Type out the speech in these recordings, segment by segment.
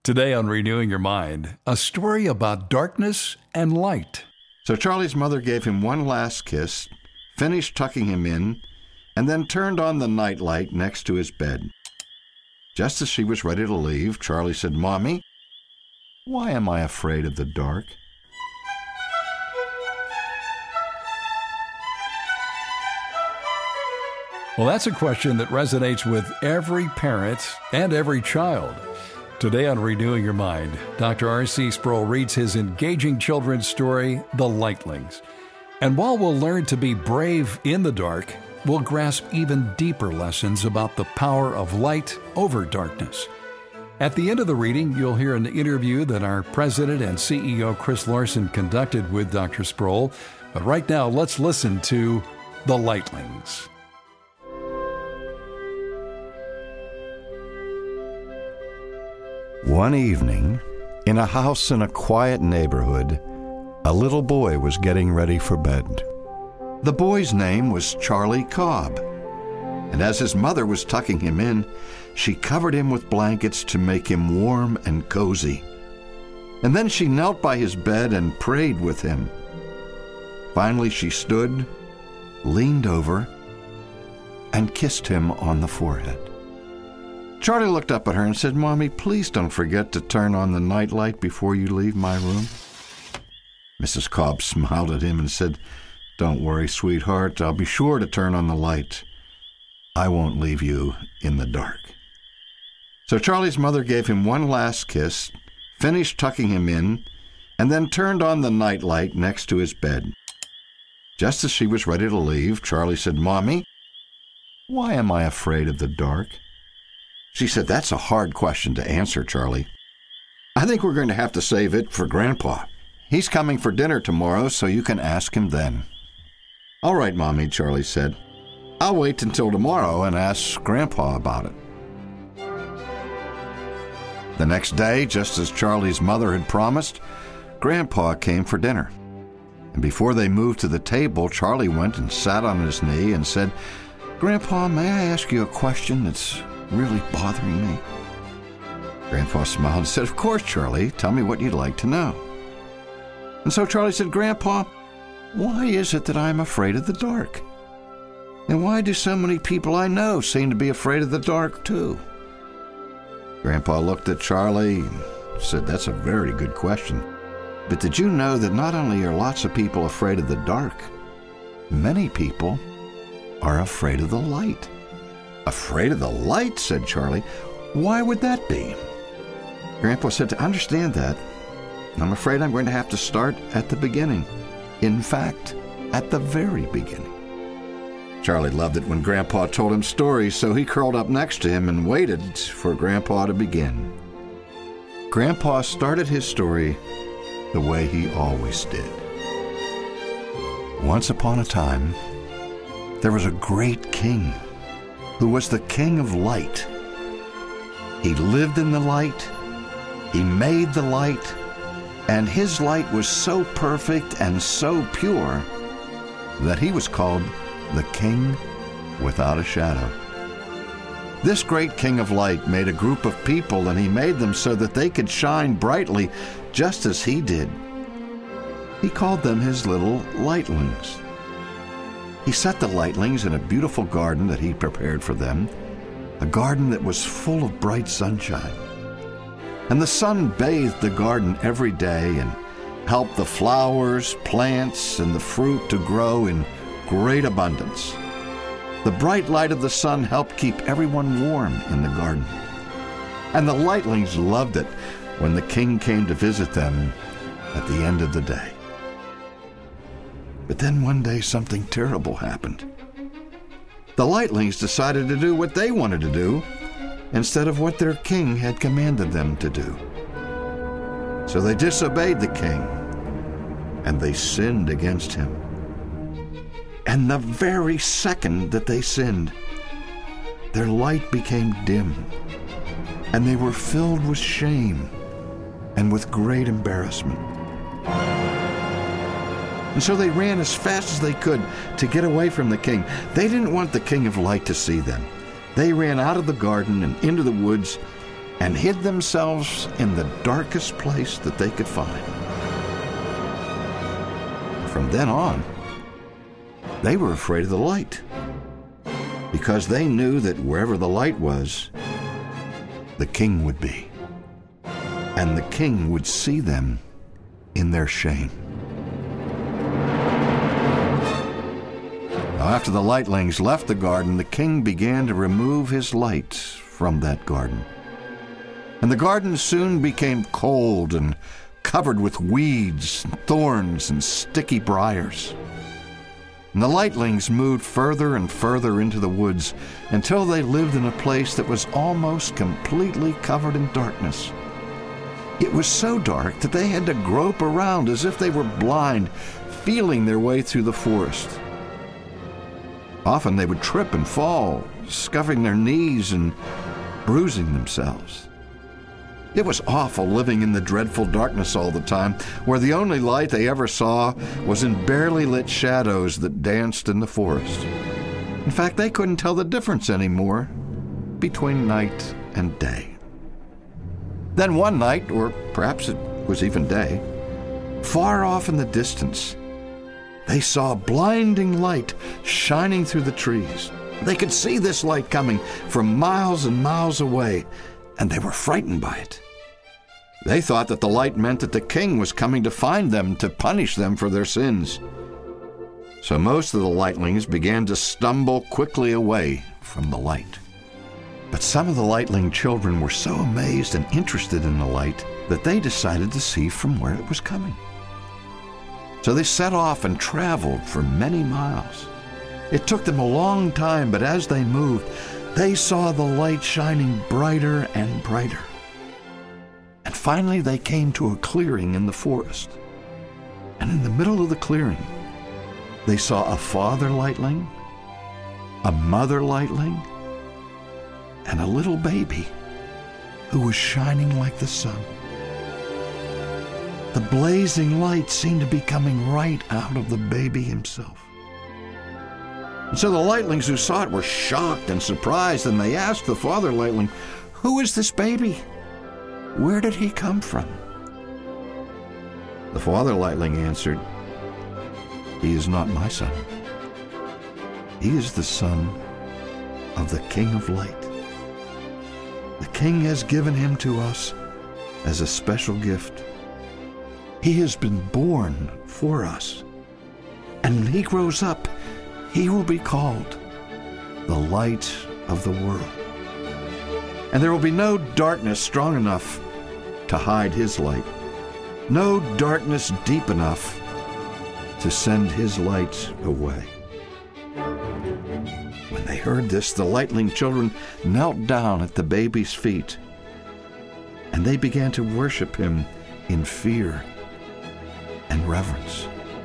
Today on Renewing Your Mind, a story about darkness and light. So Charlie's mother gave him one last kiss, finished tucking him in, and then turned on the nightlight next to his bed. Just as she was ready to leave, Charlie said, "Mommy, why am I afraid of the dark?" Well, that's a question that resonates with every parent and every child. Today on Renewing Your Mind, Dr. R.C. Sproul reads his engaging children's story, The Lightlings. And while we'll learn to be brave in the dark, we'll grasp even deeper lessons about the power of light over darkness. At the end of the reading, you'll hear an interview that our president and CEO, Chris Larson, conducted with Dr. Sproul. But right now, let's listen to The Lightlings. One evening, in a house in a quiet neighborhood, a little boy was getting ready for bed. The boy's name was Charlie Cobb, and as his mother was tucking him in, she covered him with blankets to make him warm and cozy. And then she knelt by his bed and prayed with him. Finally, she stood, leaned over, and kissed him on the forehead. Charlie looked up at her and said, "Mommy, please don't forget to turn on the nightlight before you leave my room." Mrs. Cobb smiled at him and said, "Don't worry, sweetheart. I'll be sure to turn on the light. I won't leave you in the dark." So Charlie's mother gave him one last kiss, finished tucking him in, and then turned on the nightlight next to his bed. Just as she was ready to leave, Charlie said, "Mommy, why am I afraid of the dark?" She said, "That's a hard question to answer, Charlie. I think we're going to have to save it for Grandpa. He's coming for dinner tomorrow, so you can ask him then." "All right, Mommy," Charlie said. "I'll wait until tomorrow and ask Grandpa about it." The next day, just as Charlie's mother had promised, Grandpa came for dinner. And before they moved to the table, Charlie went and sat on his knee and said, "Grandpa, may I ask you a question that's really bothering me?" Grandpa smiled and said, "Of course, Charlie. Tell me what you'd like to know." And so Charlie said, "Grandpa, why is it that I'm afraid of the dark? And why do so many people I know seem to be afraid of the dark, too?" Grandpa looked at Charlie and said, "That's a very good question. But did you know that not only are lots of people afraid of the dark, many people are afraid of the light?" "Afraid of the light?" said Charlie. "Why would that be?" Grandpa said, "To understand that, I'm afraid I'm going to have to start at the beginning. In fact, at the very beginning." Charlie loved it when Grandpa told him stories, so he curled up next to him and waited for Grandpa to begin. Grandpa started his story the way he always did. Once upon a time, there was a great king who was the king of light. He lived in the light, he made the light, and his light was so perfect and so pure that he was called the King Without a Shadow. This great king of light made a group of people, and he made them so that they could shine brightly just as he did. He called them his little lightlings. He set the lightlings in a beautiful garden that he prepared for them, a garden that was full of bright sunshine. And the sun bathed the garden every day and helped the flowers, plants, and the fruit to grow in great abundance. The bright light of the sun helped keep everyone warm in the garden. And the lightlings loved it when the king came to visit them at the end of the day. But then one day something terrible happened. The lightlings decided to do what they wanted to do instead of what their king had commanded them to do. So they disobeyed the king, and they sinned against him. And the very second that they sinned, their light became dim, and they were filled with shame and with great embarrassment. And so they ran as fast as they could to get away from the king. They didn't want the king of light to see them. They ran out of the garden and into the woods, and hid themselves in the darkest place that they could find. From then on, they were afraid of the light, because they knew that wherever the light was, the king would be, and the king would see them in their shame. Now, after the lightlings left the garden, the king began to remove his light from that garden. And the garden soon became cold and covered with weeds, and thorns, and sticky briars. And the lightlings moved further and further into the woods until they lived in a place that was almost completely covered in darkness. It was so dark that they had to grope around as if they were blind, feeling their way through the forest. Often they would trip and fall, scuffing their knees and bruising themselves. It was awful living in the dreadful darkness all the time, where the only light they ever saw was in barely lit shadows that danced in the forest. In fact, they couldn't tell the difference anymore between night and day. Then one night, or perhaps it was even day, far off in the distance, they saw a blinding light shining through the trees. They could see this light coming from miles and miles away, and they were frightened by it. They thought that the light meant that the king was coming to find them to punish them for their sins. So most of the lightlings began to stumble quickly away from the light. But some of the lightling children were so amazed and interested in the light that they decided to see from where it was coming. So they set off and traveled for many miles. It took them a long time, but as they moved, they saw the light shining brighter and brighter. And finally they came to a clearing in the forest. And in the middle of the clearing, they saw a father lightling, a mother lightling, and a little baby who was shining like the sun. The blazing light seemed to be coming right out of the baby himself. And so the lightlings who saw it were shocked and surprised, and they asked the father lightling, "Who is this baby? Where did he come from?" The father lightling answered, "He is not my son. He is the son of the King of Light. The king has given him to us as a special gift. He has been born for us. And when he grows up, he will be called the light of the world. And there will be no darkness strong enough to hide his light, no darkness deep enough to send his light away." When they heard this, the lightling children knelt down at the baby's feet, and they began to worship him in fear and reverence.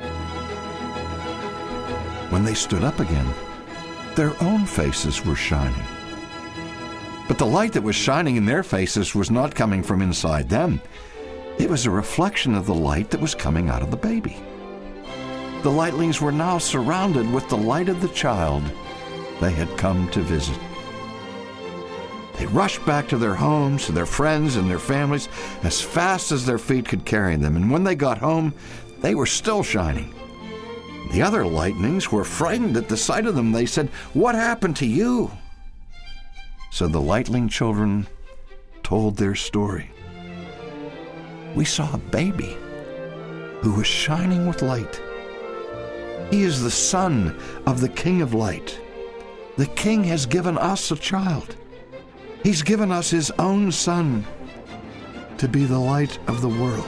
When they stood up again, their own faces were shining. But the light that was shining in their faces was not coming from inside them. It was a reflection of the light that was coming out of the baby. The lightlings were now surrounded with the light of the child they had come to visit. They rushed back to their homes, to their friends and their families, as fast as their feet could carry them. And when they got home, they were still shining. The other lightnings were frightened at the sight of them. They said, "What happened to you?" So the lightling children told their story. "We saw a baby who was shining with light. He is the son of the King of Light. The king has given us a child. He's given us his own son to be the light of the world."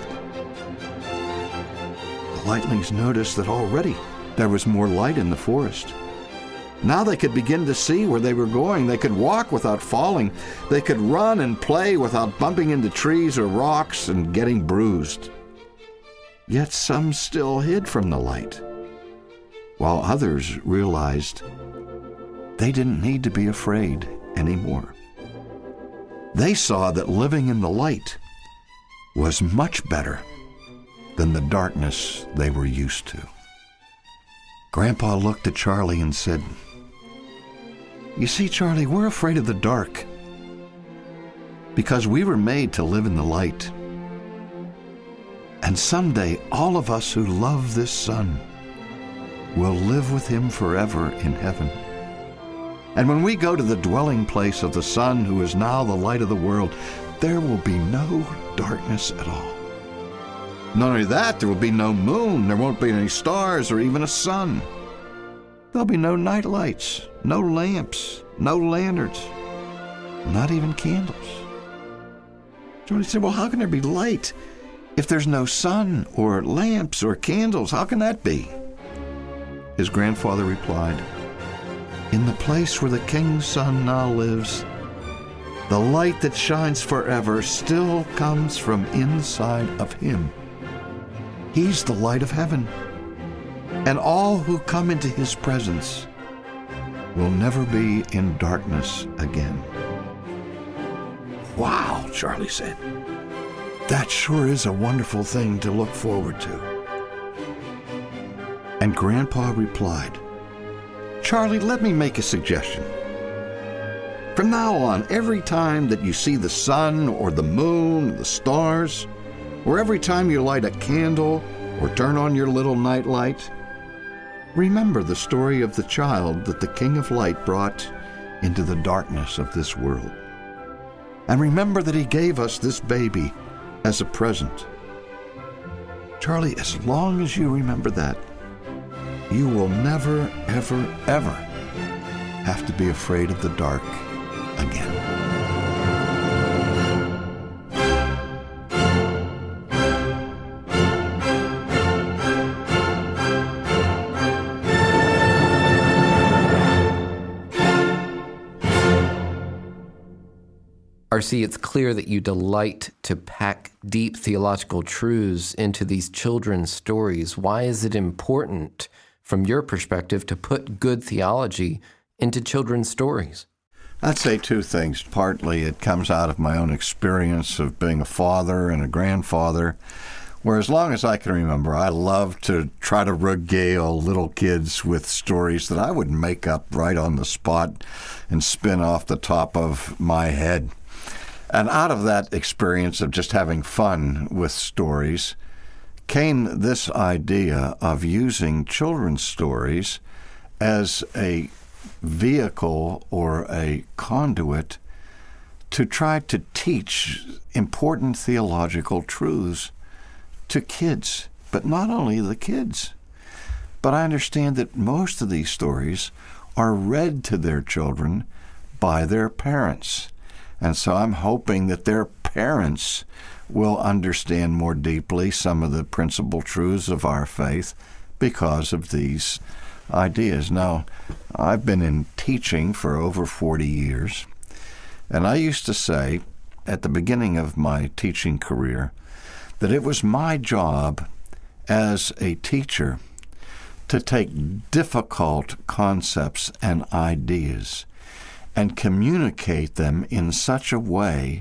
The lightlings noticed that already there was more light in the forest. Now they could begin to see where they were going. They could walk without falling. They could run and play without bumping into trees or rocks and getting bruised. Yet some still hid from the light, while others realized they didn't need to be afraid anymore. They saw that living in the light was much better than the darkness they were used to. Grandpa looked at Charlie and said, "You see, Charlie, we're afraid of the dark. because we were made to live in the light. And someday, all of us who love this Son will live with him forever in heaven. And when we go to the dwelling place of the Son, who is now the light of the world, there will be no darkness at all. Not only that, there will be no moon, there won't be any stars or even a sun. There'll be no night lights, no lamps, no lanterns, not even candles. Somebody said, well, how can there be light if there's no sun or lamps or candles? How can that be? His grandfather replied, in the place where the King's Son now lives, the light that shines forever still comes from inside of him. He's the light of heaven, and all who come into his presence will never be in darkness again. Wow, Charlie said. That sure is a wonderful thing to look forward to. And Grandpa replied, Charlie, let me make a suggestion. From now on, every time that you see the sun or the moon or the stars, or every time you light a candle or turn on your little night light, remember the story of the child that the King of Light brought into the darkness of this world. And remember that he gave us this baby as a present. Charlie, as long as you remember that, you will never, ever, ever have to be afraid of the dark again. R.C., it's clear that you delight to pack deep theological truths into these children's stories. Why is it important, from your perspective, to put good theology into children's stories? I'd say two things. Partly it comes out of my own experience of being a father and a grandfather, where as long as I can remember, I love to try to regale little kids with stories that I would make up right on the spot and spin off the top of my head. And out of that experience of just having fun with stories came this idea of using children's stories as a vehicle or a conduit to try to teach important theological truths to kids, but not only the kids. But I understand that most of these stories are read to their children by their parents. And so I'm hoping that their parents will understand more deeply some of the principal truths of our faith because of these ideas. Now, I've been in teaching for over 40 years, and I used to say at the beginning of my teaching career that it was my job as a teacher to take difficult concepts and ideas and communicate them in such a way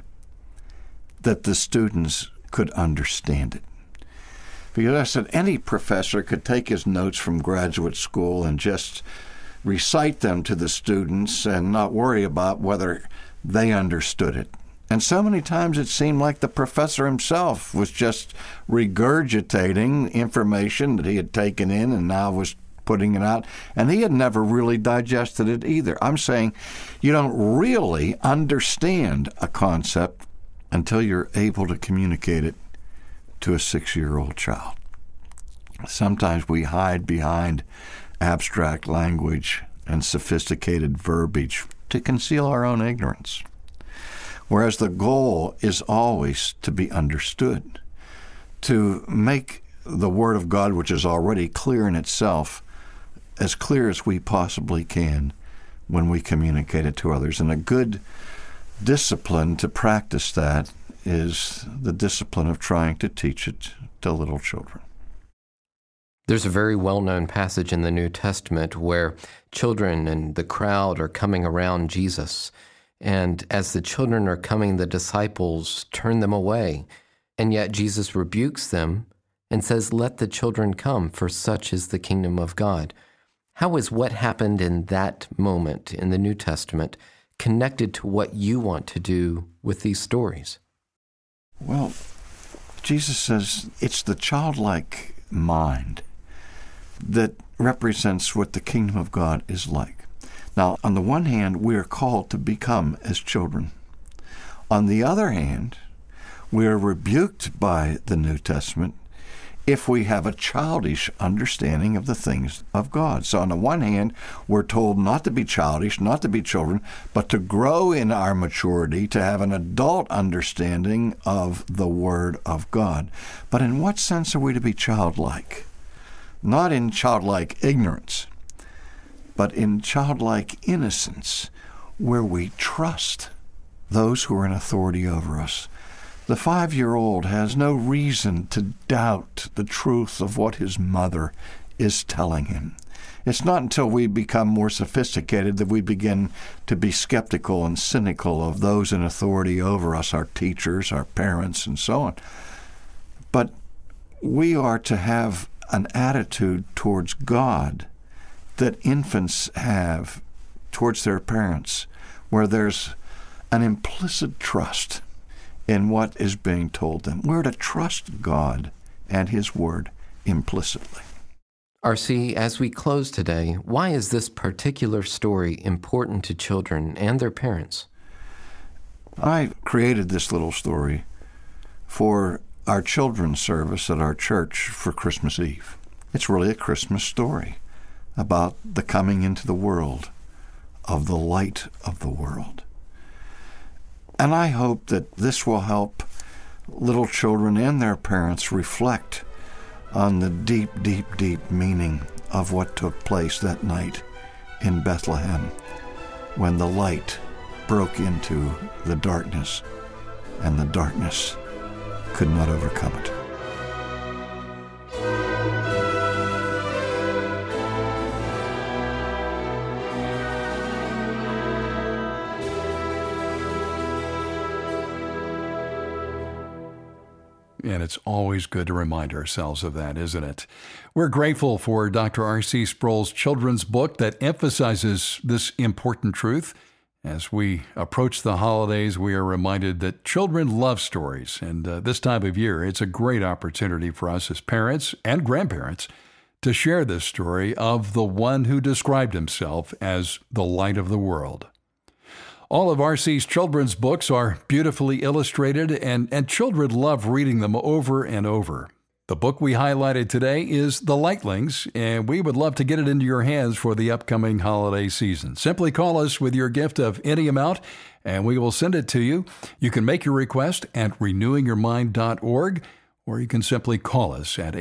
that the students could understand it. Because I said any professor could take his notes from graduate school and just recite them to the students and not worry about whether they understood it. And so many times it seemed like the professor himself was just regurgitating information that he had taken in and now was putting it out, and he had never really digested it either. I'm saying you don't really understand a concept until you're able to communicate it to a 6-year-old child. Sometimes we hide behind abstract language and sophisticated verbiage to conceal our own ignorance, whereas the goal is always to be understood, to make the Word of God, which is already clear in itself, as clear as we possibly can when we communicate it to others. And a good discipline to practice that is the discipline of trying to teach it to little children. There's a very well-known passage in the New Testament where children and the crowd are coming around Jesus. And as the children are coming, the disciples turn them away. And yet Jesus rebukes them and says, "Let the children come, for such is the kingdom of God." How is what happened in that moment in the New Testament connected to what you want to do with these stories? Well, Jesus says it's the childlike mind that represents what the kingdom of God is like. Now, on the one hand, we are called to become as children. On the other hand, we are rebuked by the New Testament if we have a childish understanding of the things of God. So on the one hand, we're told not to be childish, not to be children, but to grow in our maturity, to have an adult understanding of the Word of God. But in what sense are we to be childlike? Not in childlike ignorance, but in childlike innocence, where we trust those who are in authority over us. The 5-year-old has no reason to doubt the truth of what his mother is telling him. It's not until we become more sophisticated that we begin to be skeptical and cynical of those in authority over us, our teachers, our parents, and so on. But we are to have an attitude towards God that infants have towards their parents, where there's an implicit trust in what is being told them. We're to trust God and His Word implicitly. R.C., as we close today, why is this particular story important to children and their parents? I created this little story for our children's service at our church for Christmas Eve. It's really a Christmas story about the coming into the world of the light of the world. And I hope that this will help little children and their parents reflect on the deep, deep, deep meaning of what took place that night in Bethlehem when the light broke into the darkness and the darkness could not overcome it. And it's always good to remind ourselves of that, isn't it? We're grateful for Dr. R.C. Sproul's children's book that emphasizes this important truth. As we approach the holidays, we are reminded that children love stories. And this time of year, it's a great opportunity for us as parents and grandparents to share this story of the one who described himself as the light of the world. All of R.C.'s children's books are beautifully illustrated, and children love reading them over and over. The book we highlighted today is The Lightlings, and we would love to get it into your hands for the upcoming holiday season. Simply call us with your gift of any amount, and we will send it to you. You can make your request at renewingyourmind.org, or you can simply call us at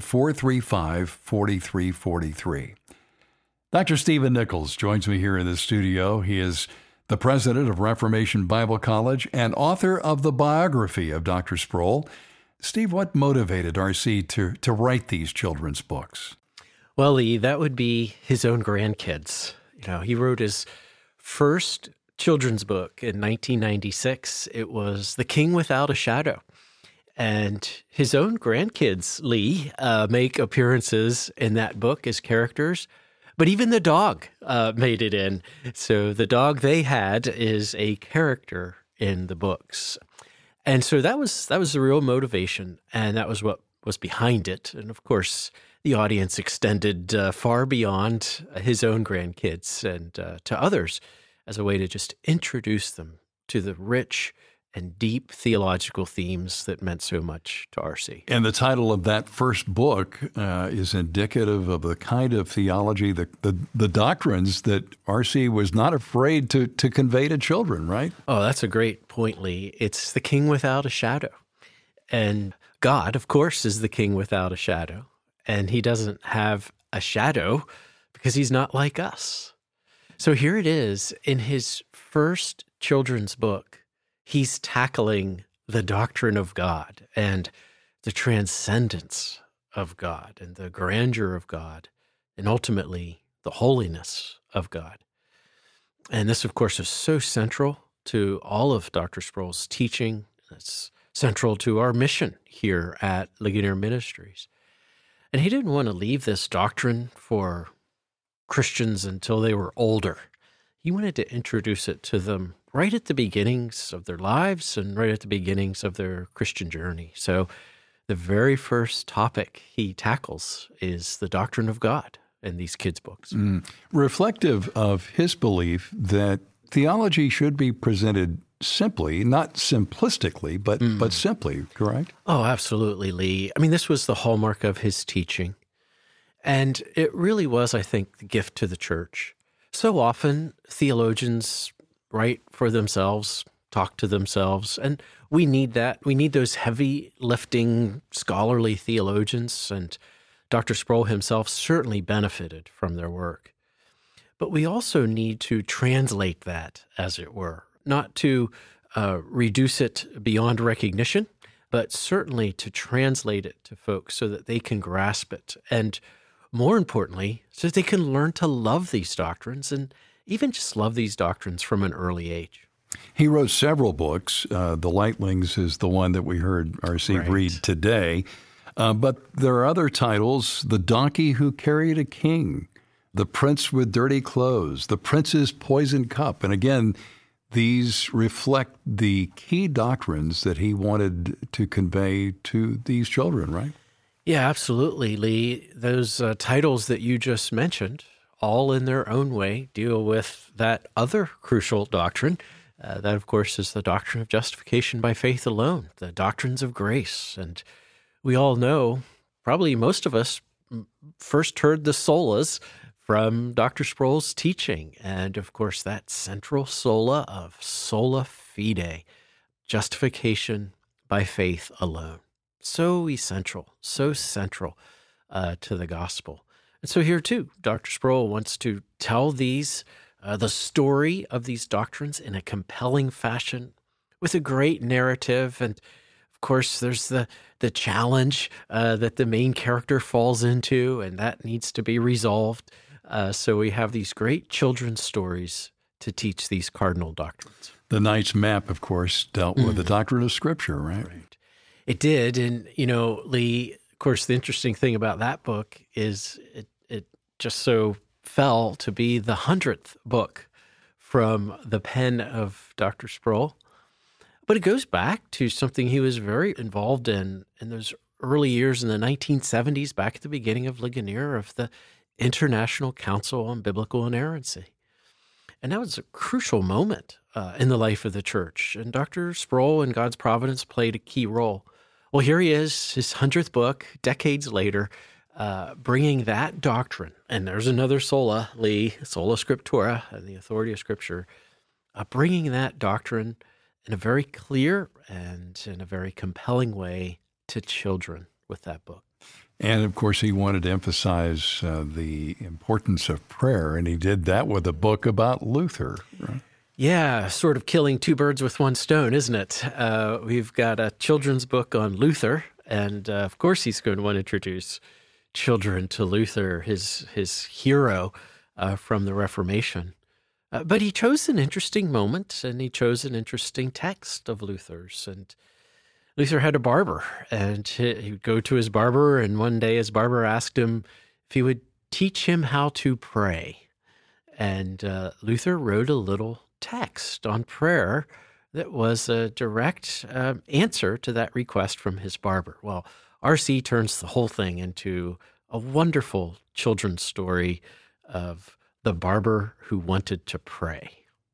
800-435-4343. Dr. Stephen Nichols joins me here in the studio. He is the president of Reformation Bible College and author of the biography of Dr. Sproul. Steve, what motivated R.C. to write these children's books? Well, Lee, that would be his own grandkids. He wrote his first children's book in 1996. It was The King Without a Shadow. And his own grandkids, Lee, make appearances in that book as characters. But even the dog made it in. So the dog they had is a character in the books. And so that was the real motivation, and that was what was behind it. And of course, the audience extended far beyond his own grandkids and to others as a way to just introduce them to the rich and deep theological themes that meant so much to R.C. And the title of that first book is indicative of the kind of theology, the doctrines that R.C. was not afraid to convey to children, right? Oh, that's a great point, Lee. It's the King without a shadow. And God, of course, is the King without a shadow. And He doesn't have a shadow because He's not like us. So here it is in His first children's book. He's tackling the doctrine of God and the transcendence of God and the grandeur of God and ultimately the holiness of God. And this, of course, is so central to all of Dr. Sproul's teaching. It's central to our mission here at Ligonier Ministries. And he didn't want to leave this doctrine for Christians until they were older. he wanted to introduce it to them right at the beginnings of their lives and right at the beginnings of their Christian journey. So the very first topic he tackles is the doctrine of God in these kids' books. Reflective of his belief that theology should be presented simply, not simplistically, but simply, correct? Oh, absolutely, Lee. I mean, this was the hallmark of his teaching. And it really was, I think, the gift to the church. So often, theologians write for themselves, talk to themselves, and we need that. We need those heavy lifting, scholarly theologians, and Dr. Sproul himself certainly benefited from their work. But we also need to translate that, as it were, not to reduce it beyond recognition, but certainly to translate it to folks so that they can grasp it. And more importantly, so that they can learn to love these doctrines and even just love these doctrines from an early age. He wrote several books. The Lightlings is the one that we heard R.C. read today. But there are other titles: The Donkey Who Carried a King, The Prince with Dirty Clothes, The Prince's Poisoned Cup. And again, these reflect the key doctrines that he wanted to convey to these children, right? Yeah, absolutely, Lee. Those titles that you just mentioned, all in their own way, deal with that other crucial doctrine. That, of course, is the doctrine of justification by faith alone, the doctrines of grace. And we all know, probably most of us first heard the solas from Dr. Sproul's teaching. And, of course, that central sola of sola fide, justification by faith alone. So essential, so central to the gospel. And so here, too, Dr. Sproul wants to tell these, the story of these doctrines in a compelling fashion with a great narrative. And, of course, there's the challenge that the main character falls into, and that needs to be resolved. So we have these great children's stories to teach these cardinal doctrines. The Knight's Map, of course, dealt with the doctrine of Scripture, right? It did. And, Lee, of course, the interesting thing about that book is it just so fell to be the 100th book from the pen of Dr. Sproul. But it goes back to something he was very involved in those early years in the 1970s, back at the beginning of Ligonier, of the International Council on Biblical Inerrancy. And that was a crucial moment in the life of the church. And Dr. Sproul and God's providence played a key role. Well, here he is, his 100th book, decades later, bringing that doctrine. And there's another sola, Lee, sola scriptura, and the authority of Scripture, bringing that doctrine in a very clear and in a very compelling way to children with that book. And, of course, he wanted to emphasize the importance of prayer, and he did that with a book about Luther, right? Yeah, sort of killing two birds with one stone, isn't it? We've got a children's book on Luther, and, of course, he's going to want to introduce children to Luther, his hero from the Reformation. But he chose an interesting moment, and he chose an interesting text of Luther's, and Luther had a barber, and he would go to his barber, and one day his barber asked him if he would teach him how to pray. And Luther wrote a little text on prayer that was a direct answer to that request from his barber. Well, R.C. turns the whole thing into a wonderful children's story of the barber who wanted to pray.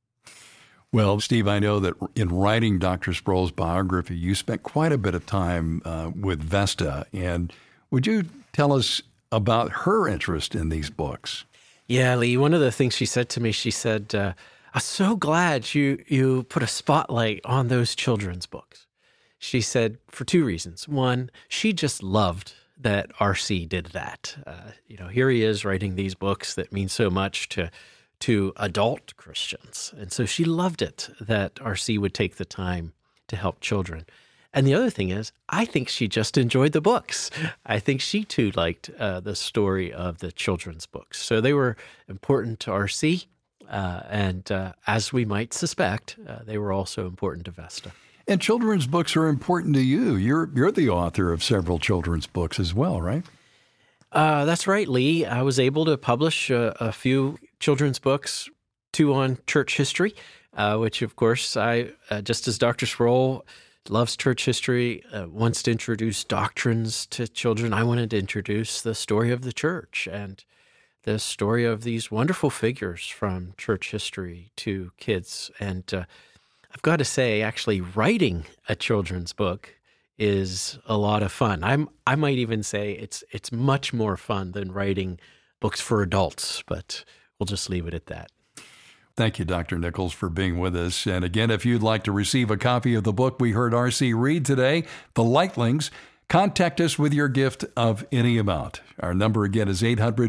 Well, Steve, I know that in writing Dr. Sproul's biography, you spent quite a bit of time with Vesta. And would you tell us about her interest in these books? Yeah, Lee, one of the things she said to me, she said, I'm so glad you put a spotlight on those children's books. She said for two reasons. One, she just loved that R.C. did that. Here he is writing these books that mean so much to adult Christians. And so she loved it that R.C. would take the time to help children. And the other thing is, I think she just enjoyed the books. I think she too liked the story of the children's books. So they were important to R.C., and as we might suspect, they were also important to Vesta. And children's books are important to you. You're the author of several children's books as well, right? That's right, Lee. I was able to publish a few children's books two on church history, which, of course, I, just as Dr. Sproul loves church history, wants to introduce doctrines to children, I wanted to introduce the story of the church and the story of these wonderful figures from church history to kids. And I've got to say, actually, writing a children's book is a lot of fun. I might even say it's much more fun than writing books for adults, but we'll just leave it at that. Thank you, Dr. Nichols, for being with us. And again, if you'd like to receive a copy of the book we heard R.C. read today, The Lightlings, contact us with your gift of any amount. Our number again is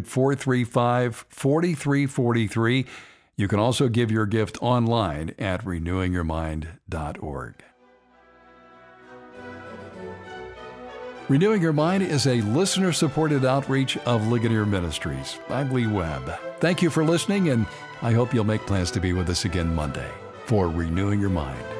800-435-4343. You can also give your gift online at renewingyourmind.org. Renewing Your Mind is a listener-supported outreach of Ligonier Ministries. I'm Lee Webb. Thank you for listening, and I hope you'll make plans to be with us again Monday for Renewing Your Mind.